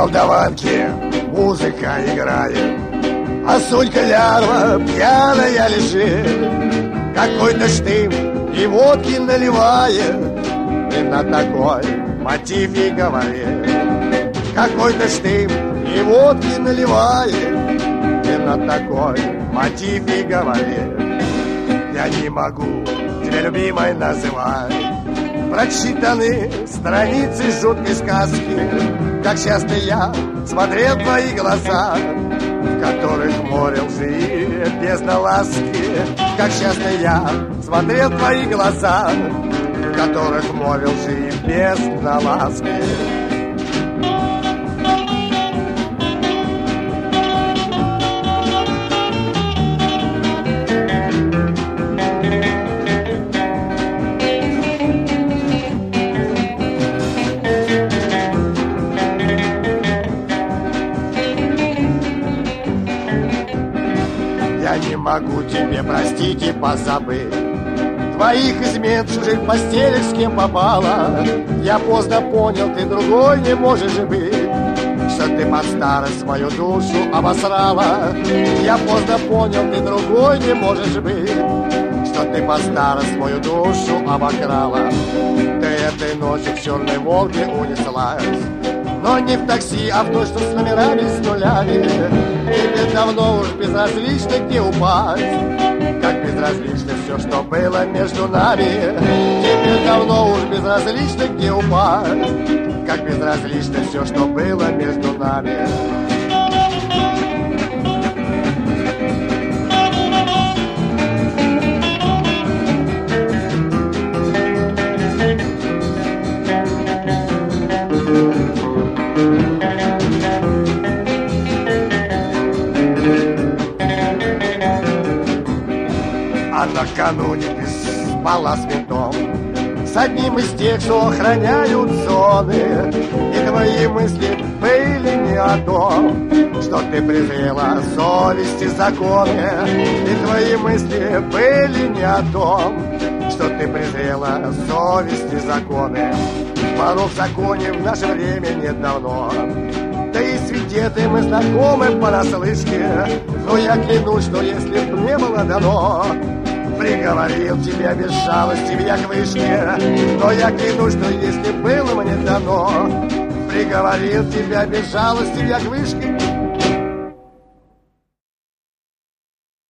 молдаванке музыка играет, а Сонька лярва пьяная лежит. Какой-то штым и водки наливает, и на такой мотив и говорит. Какой-то штым и водки наливает, и на такой мотив и говорит. Я не могу тебя любимой называть, прочитаны страницы жуткой сказки. Как часто я смотрел твои глаза, в которых море лжи бездна ласки. Как часто я смотрел твои глаза, в которых море лжи бездна ласки. Я не могу тебе простить и позабыть твоих измен в чужих постелях, с кем попала. Я поздно понял, ты другой не можешь быть, что ты под старость свою душу обосрала. Я поздно понял, ты другой не можешь быть, что ты под старость свою душу обокрала. Ты этой ночью в черной Волге унеслась, но не в такси, а в той, что с номерами с нулями. Тебе давно уж безразлично, где упасть, как безразлично все, что было между нами. Тебе давно уж безразлично, где упасть, как безразлично все, что было между нами. А накануне ты спала с ментом, с одним из тех, что охраняют зоны. И твои мысли были не о том, что ты презрела совесть и законы. И твои мысли были не о том, что ты презрела совесть и законы. Воров в законе в наше время нет давно, да и с ведетой мы знакомы понаслышке. Но я клянусь, что если б не было дано, приговорил тебя без жалости я к вышке. Но я клянусь, что если было мне дано, приговорил тебя без жалости я к вышке.